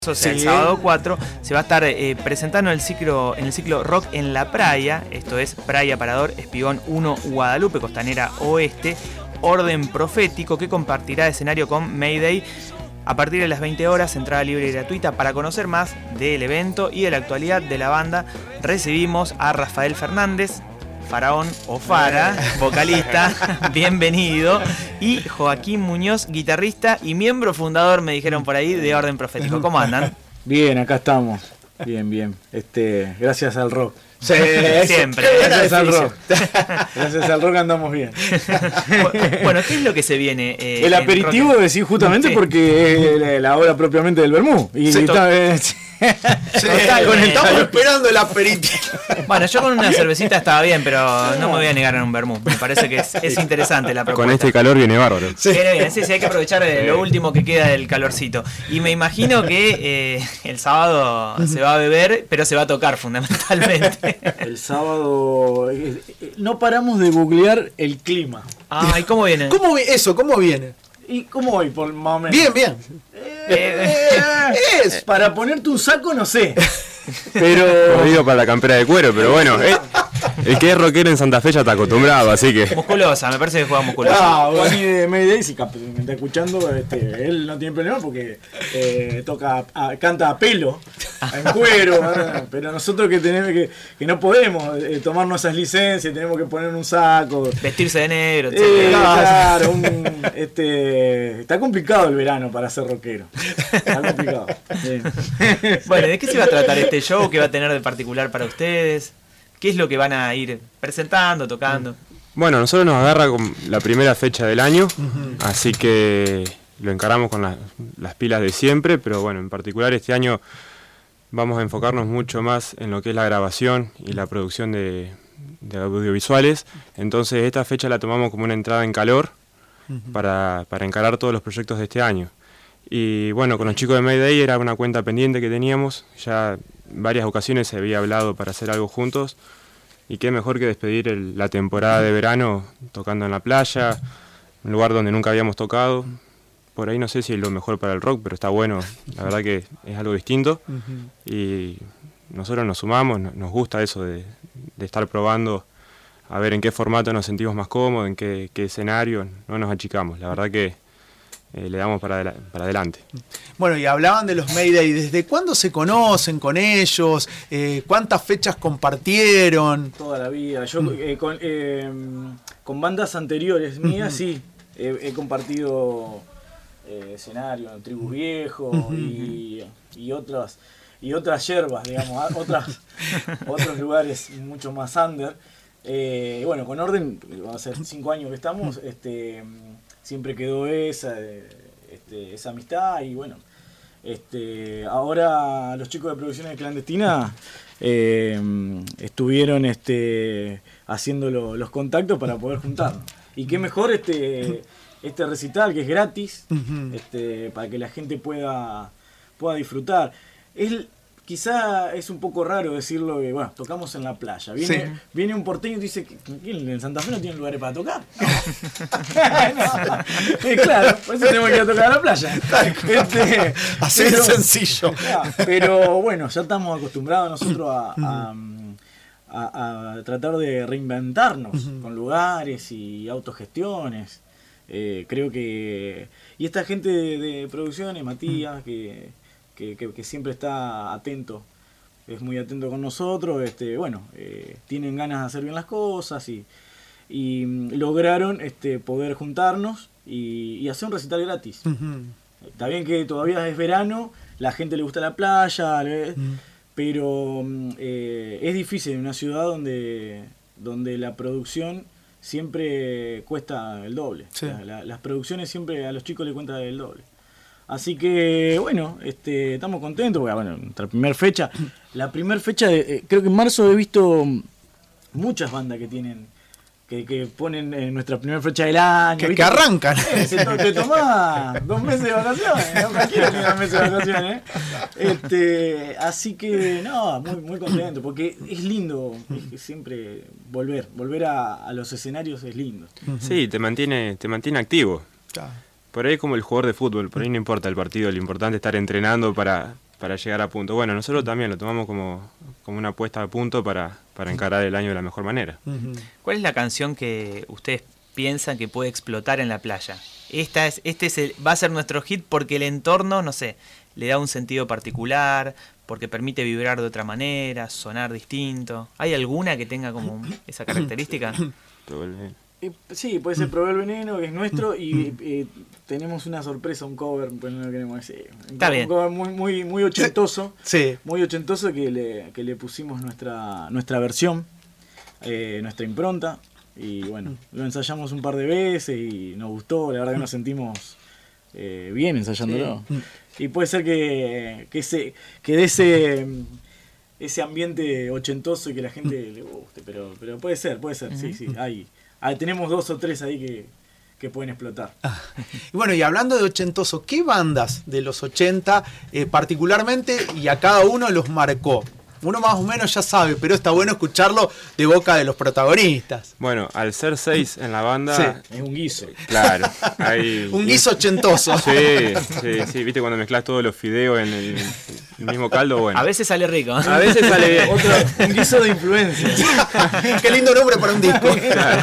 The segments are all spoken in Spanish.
O sea, el sábado 4 se va a estar presentando en el ciclo Rock en la Praia, esto es Praia Parador, Espigón 1, Guadalupe, Costanera Oeste, Orden Profético, que compartirá escenario con Mayday a partir de las 20 horas, entrada libre y gratuita. Para conocer más del evento y de la actualidad de la banda, recibimos a Rafael Fernández, Faraón o Fara, vocalista, bienvenido, y Joaquín Muñoz, guitarrista y miembro fundador, me dijeron por ahí, de Orden Profético. ¿Cómo andan? Bien, acá estamos. Bien. Gracias al rock. Sí, siempre. Gracias al rock. Gracias al rock andamos bien. Bueno, ¿qué es lo que se viene? El aperitivo, decís, justamente sí, porque es la hora propiamente del vermú. Y sí, estamos esperando el aperitivo. Bueno, yo con una cervecita estaba bien, pero no me voy a negar en un vermú. Me parece que es interesante la propuesta. Con este calor viene bárbaro. Sí, viene bien, sí, hay que aprovechar lo último que queda del calorcito. Y me imagino que el sábado se va a beber, pero se va a tocar fundamentalmente. El sábado no paramos de googlear el clima. ¿Y cómo viene? ¿Cómo viene? ¿Y cómo voy por más o menos? Bien. Es para ponerte un saco, no sé. Pero jodido para la campera de cuero, pero bueno, el que es rockero en Santa Fe ya está acostumbrado, así que musculosa, me parece que juega musculosa. Juani de Mayday, si me está escuchando, él no tiene problema porque canta a pelo, en cuero, ¿verdad? Pero nosotros que tenemos que no podemos tomarnos esas licencias, tenemos que poner un saco, vestirse de negro, claro, está complicado el verano para ser rockero. Está complicado. Bueno, ¿de qué se va a tratar este show? ¿Qué va a tener de particular para ustedes? ¿Qué es lo que van a ir presentando, tocando? Bueno, nosotros nos agarra con la primera fecha del año, así que lo encaramos con las pilas de siempre, pero bueno, en particular este año vamos a enfocarnos mucho más en lo que es la grabación y la producción de audiovisuales. Entonces esta fecha la tomamos como una entrada en calor para encarar todos los proyectos de este año. Y bueno, con los chicos de Mayday era una cuenta pendiente que teníamos, ya varias ocasiones se había hablado para hacer algo juntos, y qué mejor que despedir la temporada de verano tocando en la playa, un lugar donde nunca habíamos tocado. Por ahí no sé si es lo mejor para el rock, pero está bueno, la verdad que es algo distinto, y nosotros nos sumamos, nos gusta eso de estar probando, a ver en qué formato nos sentimos más cómodos, en qué escenario, no nos achicamos, la verdad que le damos para adelante. Bueno, y hablaban de los Mayday, ¿desde cuándo se conocen con ellos? ¿Cuántas fechas compartieron? Toda la vida. Yo con bandas anteriores mías sí, he compartido escenario en Tribus Viejos y otras yerbas, digamos, otros lugares mucho más under. Bueno, con Orden, va a ser 5 años que estamos, siempre quedó esa amistad, y bueno, ahora los chicos de Producciones Clandestinas estuvieron haciendo los contactos para poder juntarnos. Y qué mejor este recital, que es gratis, para que la gente pueda disfrutar. Quizá es un poco raro decirlo que, bueno, tocamos en la playa. Viene un porteño y dice que en Santa Fe no tienen lugares para tocar. Claro, por eso tenemos que ir a tocar a la playa. Así de sencillo. Pero bueno, ya estamos acostumbrados nosotros a tratar de reinventarnos con lugares y autogestiones. Creo que... Y esta gente de producciones, Matías, que siempre está atento, es muy atento con nosotros, tienen ganas de hacer bien las cosas y lograron poder juntarnos y hacer un recital gratis. Está bien que todavía es verano, la gente le gusta la playa, pero es difícil en una ciudad donde la producción siempre cuesta el doble. Sí. Las producciones siempre a los chicos les cuesta el doble. Así que, bueno, estamos contentos, porque, bueno, nuestra primera fecha, creo que en marzo he visto muchas bandas que tienen, que ponen en nuestra primera fecha del año. Que arrancan. Te tomás 2 meses de vacaciones, ¿no? Cualquiera tiene 2 meses de vacaciones, así que, no, muy contento, porque es lindo siempre volver a los escenarios es lindo. Sí, te mantiene activo. Claro. Por ahí es como el jugador de fútbol, por ahí no importa el partido, lo importante es estar entrenando para para llegar a punto. Bueno, nosotros también lo tomamos como una puesta a punto para encarar el año de la mejor manera. ¿Cuál es la canción que ustedes piensan que puede explotar en la playa? Va a ser nuestro hit porque el entorno, no sé, le da un sentido particular, porque permite vibrar de otra manera, sonar distinto. ¿Hay alguna que tenga como esa característica? Sí, puede ser Probé el Veneno, que es nuestro, y tenemos una sorpresa, un cover, pues no lo queremos decir. Está bien. Un cover muy ochentoso, Sí. muy ochentoso que le pusimos nuestra versión, nuestra impronta, y bueno, lo ensayamos un par de veces y nos gustó, la verdad que nos sentimos bien ensayándolo. Sí. Y puede ser que de ese ambiente ochentoso y que la gente le guste, pero puede ser, sí, tenemos 2 o 3 ahí que pueden explotar. Y bueno, y hablando de ochentoso, ¿qué bandas de los 80 particularmente y a cada uno los marcó? Uno más o menos ya sabe, pero está bueno escucharlo de boca de los protagonistas. Bueno, al ser 6 en la banda... Sí. Es un guiso. Claro. Hay, Un guiso ochentoso. Sí, viste cuando mezclas todos los fideos en el mismo caldo, bueno. A veces sale rico. A veces sale bien. Un guiso de influencia. Qué lindo nombre para un disco.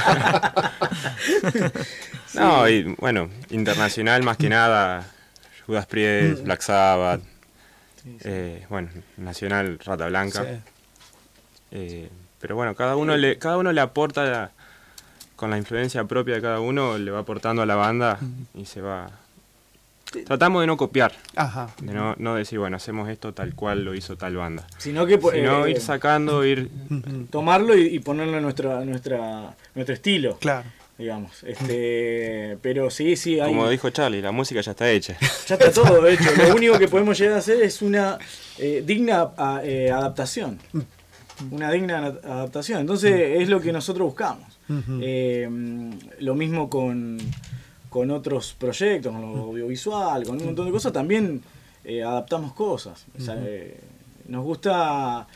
No, y bueno, internacional más que nada, Judas Priest, Black Sabbath, bueno, nacional Rata Blanca. Sí. Pero bueno, cada uno le aporta, con la influencia propia de cada uno, le va aportando a la banda y se va... Tratamos de no copiar, Ajá. de no decir, bueno, hacemos esto tal cual lo hizo tal banda. Sino que Ir sacando, tomarlo y ponerlo en nuestro estilo. Claro. Digamos, pero sí hay, como dijo Charlie, la música ya está hecha. ya está todo hecho. Lo único que podemos llegar a hacer es una digna adaptación. Una digna adaptación. Entonces es lo que nosotros buscamos. Lo mismo con otros proyectos, con lo audiovisual, con un montón de cosas, también adaptamos cosas. O sea, nos gusta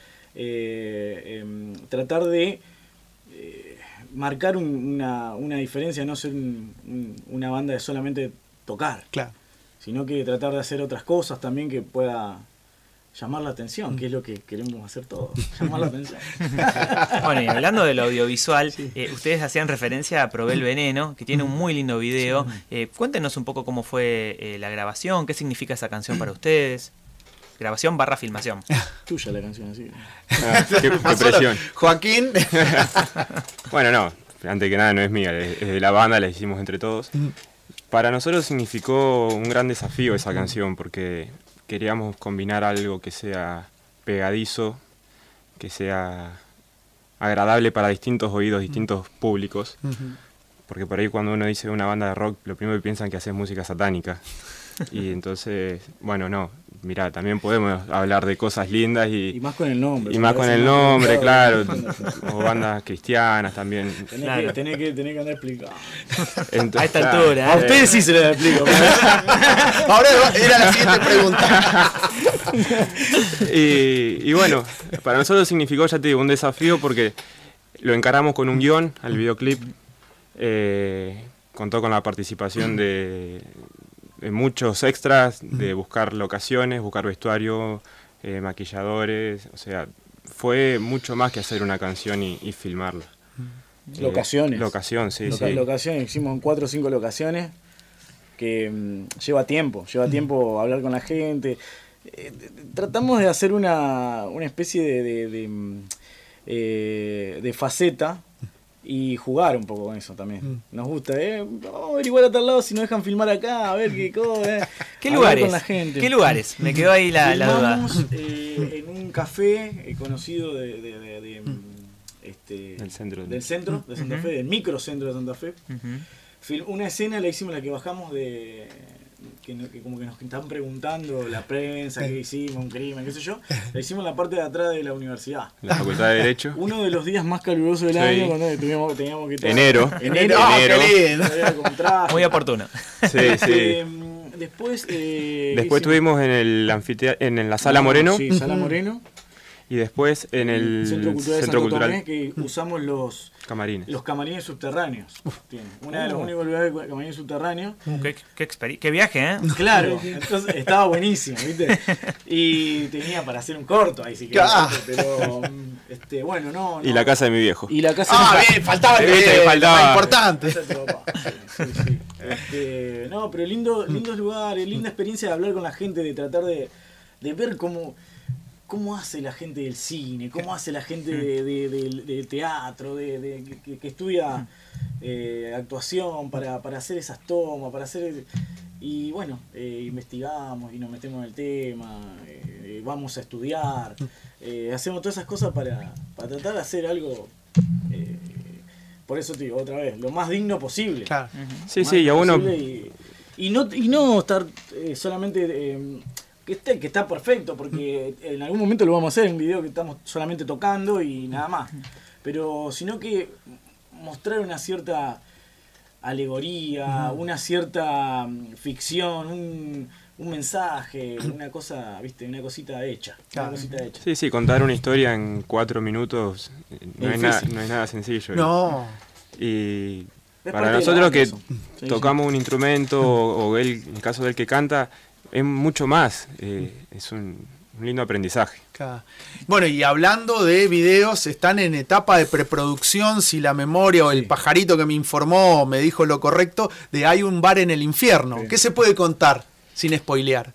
tratar de marcar una diferencia, no ser una banda de solamente tocar, Claro. sino que tratar de hacer otras cosas también que pueda llamar la atención, que es lo que queremos hacer todos, llamar la atención. Bueno, y hablando del audiovisual, ustedes hacían referencia a Probé el Veneno, que tiene un muy lindo video. Cuéntenos un poco cómo fue la grabación, qué significa esa canción para ustedes. Grabación / filmación. Tuya la canción, así. Qué presión. Joaquín. Bueno, no, antes que nada no es mía, es de la banda, la hicimos entre todos. Para nosotros significó un gran desafío esa canción, porque queríamos combinar algo que sea pegadizo, que sea agradable para distintos oídos, distintos públicos. Porque por ahí cuando uno dice una banda de rock, lo primero que piensan que hace es música satánica. Y entonces, bueno, no, mirá, también podemos hablar de cosas lindas y más con el nombre. Y más con el nombre, claro. O bandas cristianas también. Tenés que andar explicando. A esta altura. A ustedes sí se les explico. Ahora era la siguiente pregunta. Y bueno, para nosotros significó, ya te digo, un desafío porque lo encaramos con un guión al videoclip. Contó con la participación de muchos extras, de buscar locaciones, buscar vestuario, maquilladores, o sea, fue mucho más que hacer una canción y filmarla. Locaciones. Sí. Locaciones, hicimos 4 o 5 locaciones que lleva tiempo hablar con la gente. Tratamos de hacer una especie de faceta y jugar un poco con eso también. Nos gusta, vamos a averiguar a tal lado si nos dejan filmar acá, a ver qué cosa. ¿Qué lugares? Con la gente. ¿Qué lugares? Me quedó ahí la duda. En un café conocido del centro de Santa Fe, del microcentro de Santa Fe. Una escena la hicimos, la que bajamos que como que nos están preguntando la prensa, qué hicimos, un crimen, qué sé yo. La hicimos en la parte de atrás de la universidad. La Facultad de Derecho. Uno de los días más calurosos del año, cuando teníamos que estar... Enero. Qué lindo. Muy oportuno. Sí. Después estuvimos en el en la Sala Moreno. Sí, Sala Moreno. Y después en el Centro Cultural de Santo Tomé, que usamos los camarines subterráneos. Tiene uno de los únicos lugares de camarines subterráneos. Qué viaje, ¿eh? Claro, entonces estaba buenísimo, ¿viste? Y tenía para hacer un corto ahí, si querés, pero bueno, no. Y la casa de mi viejo. Y la casa bien, faltaba el importante. Sí. No, pero lindos lugares, linda experiencia de hablar con la gente, de tratar de ver cómo hace la gente del cine, cómo hace la gente de teatro, que estudia actuación para hacer esas tomas, y bueno, investigamos y nos metemos en el tema, vamos a estudiar, hacemos todas esas cosas para tratar de hacer algo, por eso te digo otra vez, lo más digno posible. Claro. Sí, y a uno... Y no estar solamente... que está perfecto, porque en algún momento lo vamos a hacer en un video que estamos solamente tocando y nada más. Pero sino que mostrar una cierta alegoría, una cierta ficción, un mensaje, una cosa, ¿viste? Una cosita hecha. Una cosita hecha. Sí, contar una historia en 4 minutos no es nada sencillo. No. Y para nosotros que tocamos un instrumento o él, en el caso del que canta, es mucho más, es un lindo aprendizaje. Bueno, y hablando de videos, están en etapa de preproducción, si la memoria o el pajarito que me informó me dijo lo correcto, de Hay un bar en el infierno. Sí. ¿Qué se puede contar sin spoilear?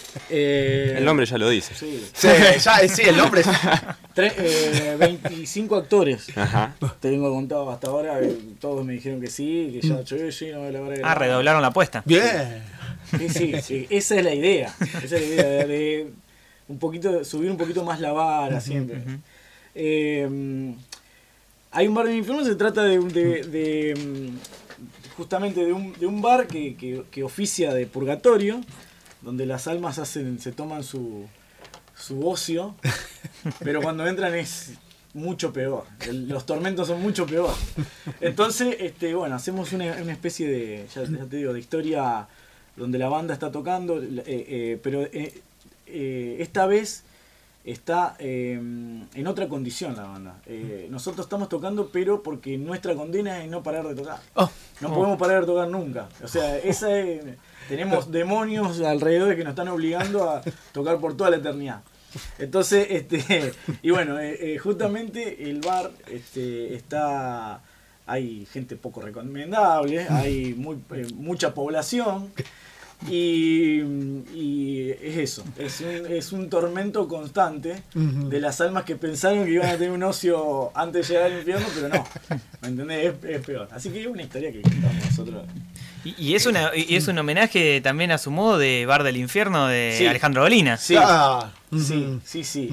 El nombre ya lo dice. Sí, el nombre es... 25 actores. Ajá. Te tengo contado hasta ahora, todos me dijeron que sí, que ya no me la van a grabar. Redoblaron la apuesta. Bien. Sí, esa es la idea. Esa es la idea de subir un poquito más la vara siempre. Hay un bar en el infierno, se trata justamente de un bar que oficia de purgatorio, donde las almas se toman su ocio, pero cuando entran es mucho peor. Los tormentos son mucho peor. Entonces, bueno, hacemos una especie de, ya te digo, de historia donde la banda está tocando, pero esta vez está en otra condición la banda. Nosotros estamos tocando, pero porque nuestra condena es no parar de tocar. No podemos parar de tocar nunca. O sea, tenemos demonios alrededor que nos están obligando a tocar por toda la eternidad. Entonces, y bueno, justamente el bar está... Hay gente poco recomendable, hay mucha población y es eso, es un tormento constante de las almas que pensaron que iban a tener un ocio antes de llegar al infierno, pero no, ¿me entendés? Es peor. Así que es una historia que contamos nosotros. Y es un homenaje también a su modo de Bar del Infierno de Alejandro Dolina. Sí, sí.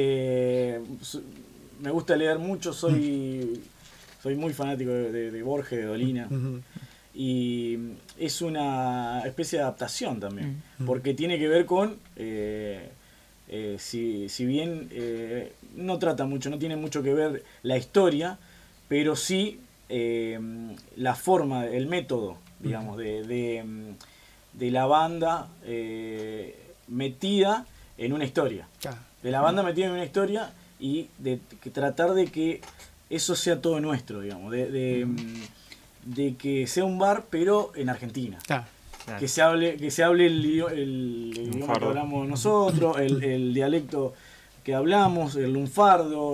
Me gusta leer mucho, soy muy fanático de Borges, de Dolina. Y es una especie de adaptación también, porque tiene que ver con, si bien no trata mucho, no tiene mucho que ver la historia, pero sí la forma, el método, digamos, de la banda metida en una historia. De la banda metida en una historia y de tratar de que eso sea todo nuestro, digamos, de que sea un bar, pero en Argentina. Que se hable el idioma que hablamos nosotros, el dialecto que hablamos, el lunfardo.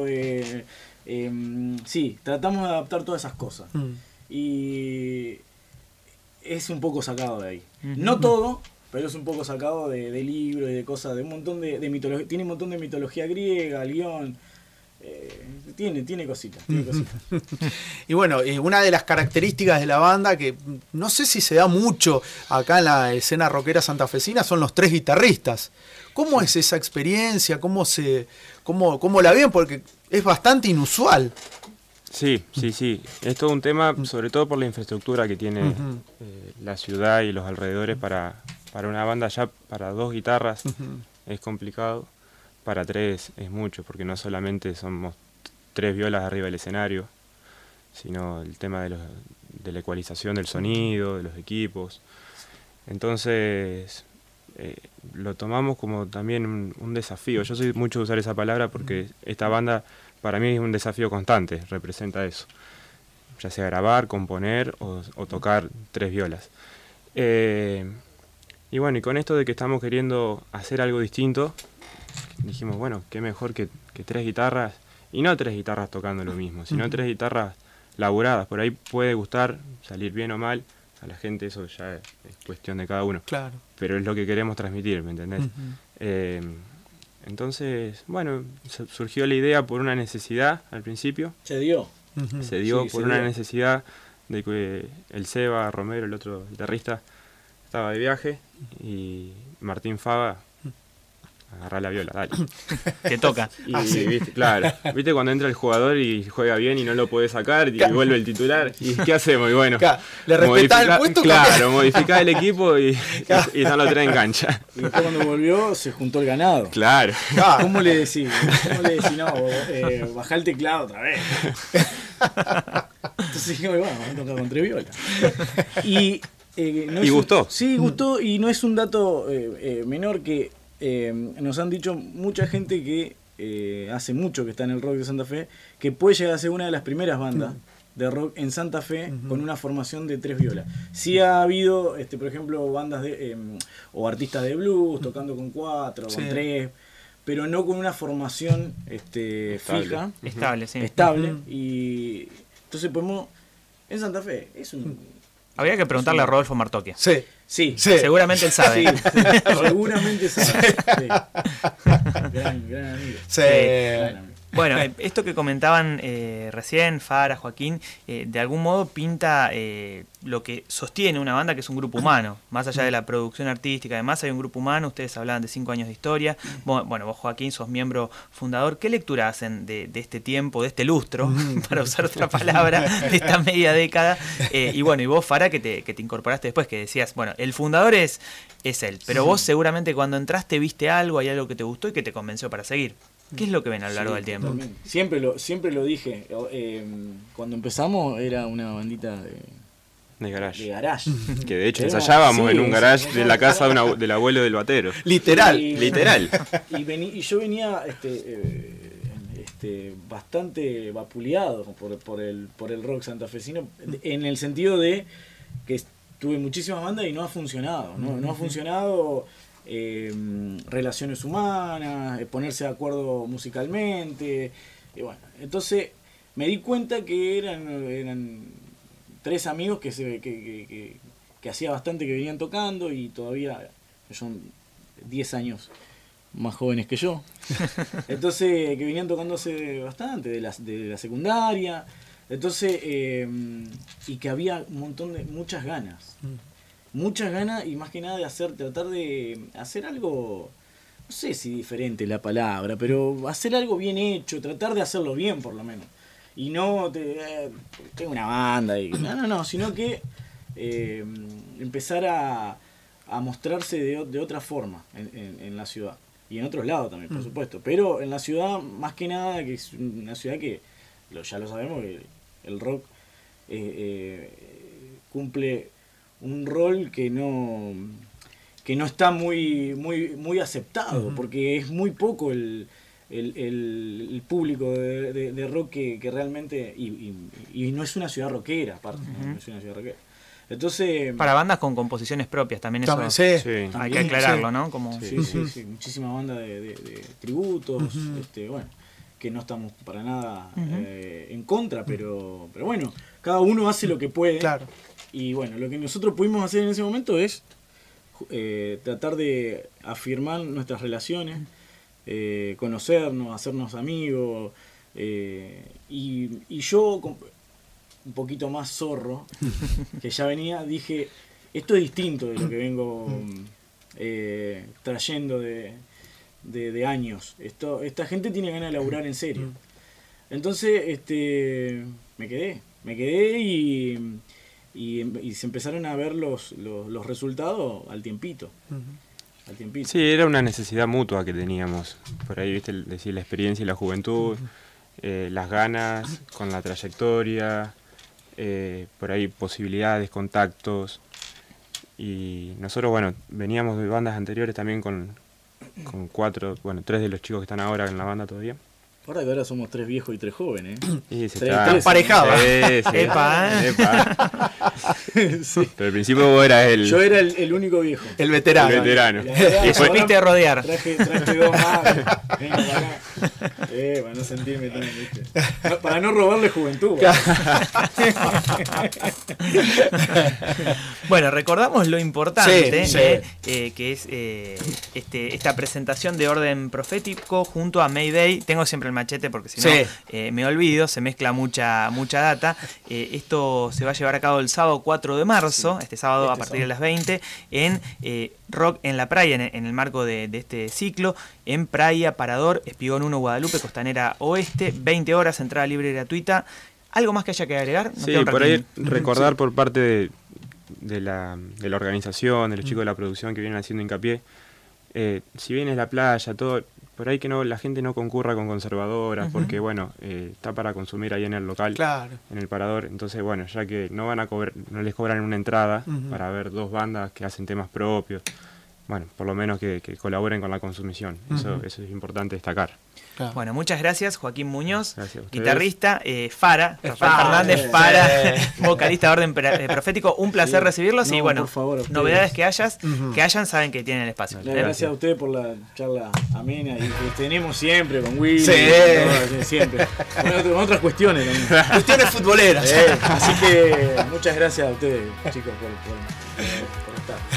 Sí, tratamos de adaptar todas esas cosas. Y es un poco sacado de ahí. No todo, pero es un poco sacado de libros y de cosas, de un montón de mitología. Tiene un montón de mitología griega, el guión. Tiene cositas. Y bueno, una de las características de la banda, que no sé si se da mucho acá en la escena rockera santafesina, son los 3 guitarristas. ¿Cómo es esa experiencia? ¿Cómo la ven? Porque es bastante inusual. Sí. Es todo un tema, sobre todo por la infraestructura que tiene la ciudad y los alrededores para una banda. Ya para 2 guitarras es complicado. Para 3 es mucho, porque no solamente somos 3 violas arriba del escenario, sino el tema de la ecualización del sonido, de los equipos. Entonces, lo tomamos como también un desafío. Yo soy mucho de usar esa palabra porque esta banda para mí es un desafío constante, representa eso. Ya sea grabar, componer o tocar 3 violas. Y bueno, y con esto de que estamos queriendo hacer algo distinto, dijimos, bueno, qué mejor que 3 guitarras, y no 3 guitarras tocando lo mismo, sino 3 guitarras laburadas. Por ahí puede gustar, salir bien o mal, a la gente eso ya es cuestión de cada uno. Claro. Pero es lo que queremos transmitir, ¿me entendés? Entonces, bueno, surgió la idea por una necesidad al principio. Se dio. Se dio Sí, por una necesidad de que el Seba Romero, el otro guitarrista, estaba de viaje y Martín Fava, agarrá la viola, dale. Te toca. Y viste, claro, viste cuando entra el jugador y juega bien y no lo puede sacar y vuelve el titular, ¿y qué hacemos? Y bueno, ¿le respetás el puesto? Claro, modificás el equipo y no lo trae en cancha. Y después cuando volvió se juntó el ganado. Claro. ¿Cómo le decís? No, bajá el teclado otra vez. Entonces dijimos, bueno, vamos a tocar con 3 violas. Y gustó. Sí, gustó, y no es un dato menor que nos han dicho mucha gente que hace mucho que está en el rock de Santa Fe, que puede llegar a ser una de las primeras bandas de rock en Santa Fe con una formación de 3 violas. Sí ha habido, por ejemplo, bandas o artistas de blues tocando con 4, con 3, pero no con una formación fija. Estable, sí. Estable. Y entonces podemos, en Santa Fe, es un... Habría que preguntarle a Rodolfo Martocchia. Sí. Seguramente él sabe. Seguramente sabe. Gran amigo. Sí. Bueno, esto que comentaban recién, Fara, Joaquín, de algún modo pinta lo que sostiene una banda, que es un grupo humano. Más allá de la producción artística, además hay un grupo humano. Ustedes hablaban de 5 años de historia. Bueno, vos, Joaquín, sos miembro fundador. ¿Qué lectura hacen de este tiempo, de este lustro, para usar otra palabra, de esta media década? Y bueno, y vos, Fara, que te incorporaste después, que decías, bueno, el fundador es él, pero vos seguramente cuando entraste viste algo, hay algo que te gustó y que te convenció para seguir. ¿Qué es lo que ven a lo largo del tiempo? Siempre lo dije. Cuando empezamos era una bandita de garage. Que de hecho ensayábamos en un garage de la casa del abuelo del batero. Literal. Y yo venía bastante vapuleado por el rock santafesino, en el sentido de que tuve muchísimas bandas y no ha funcionado. No ha funcionado. Relaciones humanas, ponerse de acuerdo musicalmente, y bueno, entonces me di cuenta que eran 3 amigos que hacía bastante que venían tocando, y todavía son 10 años más jóvenes que yo, entonces que venían tocando hace bastante de la secundaria, entonces y que había muchas ganas y más que nada de tratar de hacer algo, no sé si diferente la palabra, pero hacer algo bien hecho, tratar de hacerlo bien por lo menos. Y no tengo una banda y no, sino que empezar a mostrarse de otra forma en la ciudad. Y en otros lados también, por supuesto. Pero en la ciudad, más que nada, que es una ciudad que, ya lo sabemos, que el rock cumple un rol que no está muy aceptado, porque es muy poco el público de rock que realmente, y no es una ciudad rockera aparte, no es una ciudad rockera. Entonces, para bandas con composiciones propias también eso hay que aclararlo, ¿no? Sí, muchísimas bandas de tributos, bueno, que no estamos para nada en contra, pero bueno, cada uno hace lo que puede. Claro. Y bueno, lo que nosotros pudimos hacer en ese momento es tratar de afirmar nuestras relaciones, conocernos, hacernos amigos, y yo, un poquito más zorro, que ya venía, dije, esto es distinto de lo que vengo trayendo de años. Esta gente tiene ganas de laburar en serio. Entonces me quedé y se empezaron a ver los resultados al tiempito. Sí, era una necesidad mutua que teníamos. Por ahí, viste, decir la experiencia y la juventud, las ganas con la trayectoria, por ahí posibilidades, contactos. Y nosotros, bueno, veníamos de bandas anteriores también con 3 de los chicos que están ahora en la banda todavía. Ahora somos 3 viejos y 3 jóvenes, ¿eh? Y se Tres, está emparejado. Sí. Epa, Sí. Pero al principio vos eras Yo era el único viejo. El veterano. el veterano. Y y supiste de rodear. Traje 2 más. Venga para acá. Para no sentirme tan, ¿viste? No, para no robarle juventud. Bueno, recordamos lo importante Sí, que es esta presentación de Orden Profético junto a Mayday. Tengo siempre el machete porque si no me olvido, se mezcla mucha data. Esto se va a llevar a cabo el sábado 4 de marzo, este sábado a partir de las 20, en Rock en la Praia, en el marco de este ciclo, en Praia, Parador, Espigón 1, Guadalupe, Costanera Oeste, 20 horas, entrada libre y gratuita. ¿Algo más que haya que agregar? Sí, por ahí recordar por parte de la organización, de los chicos de la producción que vienen haciendo hincapié, si bien es la playa, todo, por ahí que no la gente no concurra con conservadoras, porque bueno, está para consumir ahí en el local, en el parador, entonces bueno, ya que no van a no les cobran una entrada para ver 2 bandas que hacen temas propios, bueno, por lo menos que colaboren con la consumición, eso es importante destacar. Claro. Bueno, muchas gracias, Joaquín Muñoz, Gracias a ustedes. guitarrista, Fara, Rafael Fernández, Fara, vocalista de Orden Profético, un placer recibirlos y bueno, por favor, novedades que hayan, saben que tienen el espacio. Gracias a ustedes por la charla amena y que tenemos siempre con Willy, siempre, con otras cuestiones también. Cuestiones futboleras. Así que muchas gracias a ustedes, chicos, por estar.